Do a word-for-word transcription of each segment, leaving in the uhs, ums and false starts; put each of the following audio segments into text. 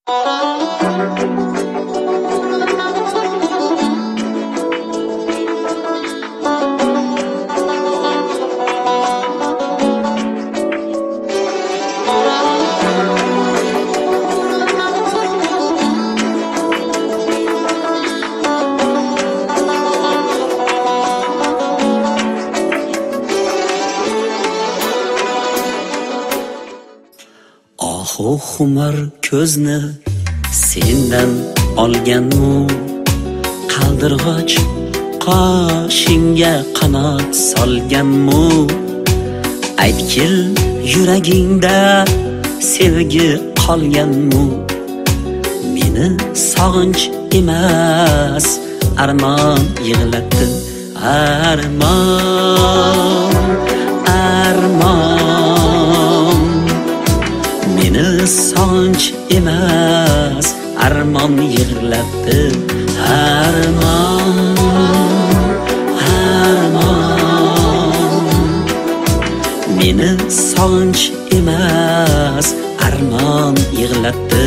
Xumar ko'zni sendan olganmu, qaldirg'och qoshingga qanot solganmu. Aytkil yuragingda sevgi qolganmu, meni sog'inch emas armon yig'latdi. Armon, armon, meni sog'inch emas armon yig'latdi. Armon, armon, meni sog'inch emas armon yig'latdi.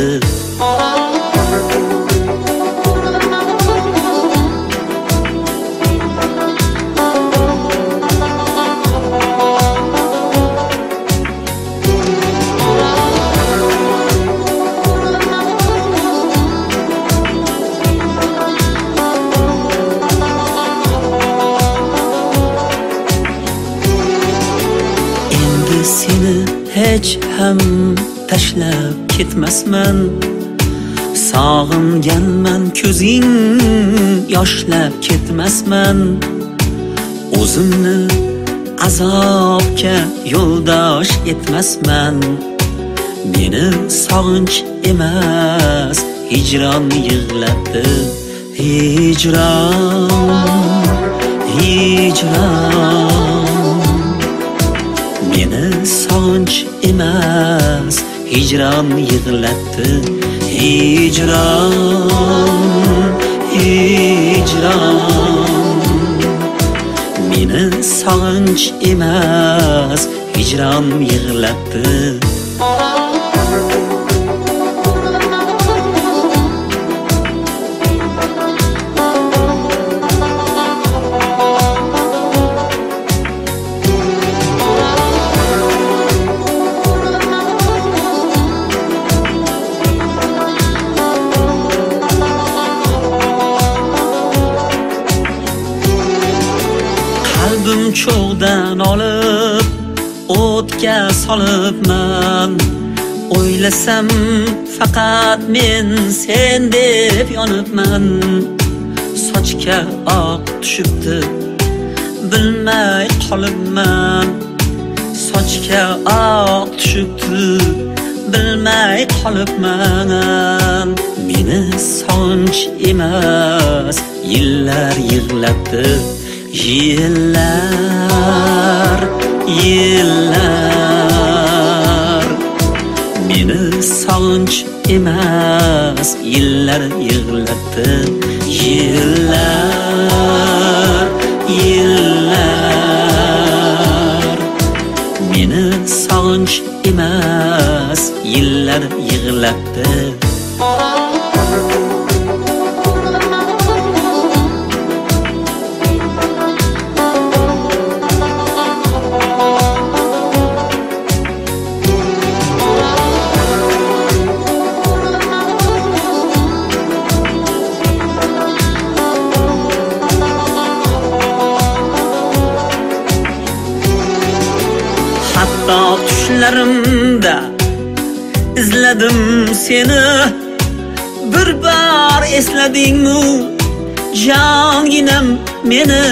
Seni hech ham tashlab ketmasman, sog'inganman ko'zing yoshlab ketmasman. O'zimni azobga yo'ldosh etmasman, meni sog'inch emas hijron yig'latdi. Hijron, hijron, meni sog'inch emas hijron yig'latdi. Hijron, hijron, meni sog'inch emas hijron yig'latdi. Qalbim cho'g'dan olib o'tga solibman, o'ylasam faqat men sen deb yonibman. Sochga oq tushibdi bilmay qolibman, sochga oq tushibdi bilmay qolibman. Meni sog'inch emas yillar yig'latdi. Yillar, yillar, meni sog'inch emas yillar yig'latdi. Yillar, yillar, meni sog'inch emas yillar yig'latdi. Hatto tushlarimda izladim seni, bir bor esladingmi jonginam meni.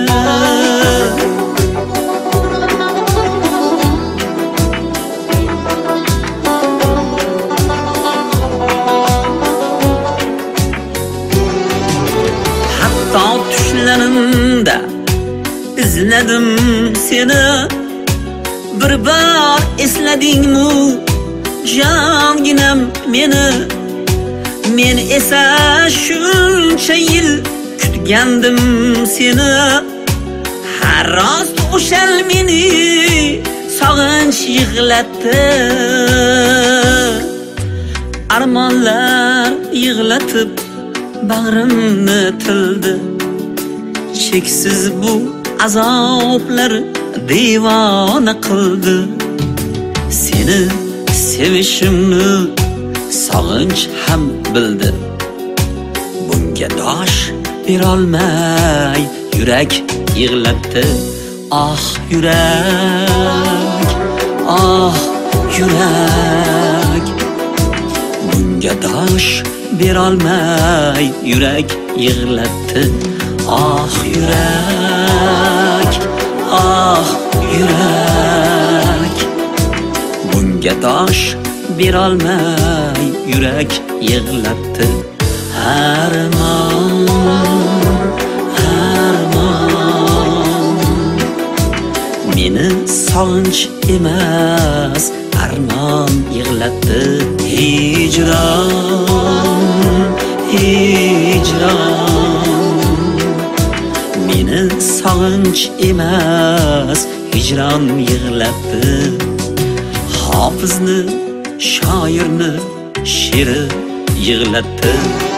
Hatto tushlarimda izladim seni, bir bor esladingmi jonginam meni. Men esa shuncha yil kutgandim seni, har rost o'shal meni sog'inch yig'latdi. armonlar yig'latib bag'rimni tildi. Cheksiz bu azoblar devona qildi. Seni sevishimni sog'inch ham bildi. Bunga dosh berolmay yurak yig'latdi. Ah yurak, ah yurak, bunga dosh berolmay yurak yig'latdi. Ah yurak, ah yurak, bunga dosh berolmay yurak yig'latdi. Armon, armon, meni sog'inch emas armon yig'latdi. Hijron, hijron, meni sog'inch emas hijron yig'latdi. Hofizni shoirni she'ri yig'latdi.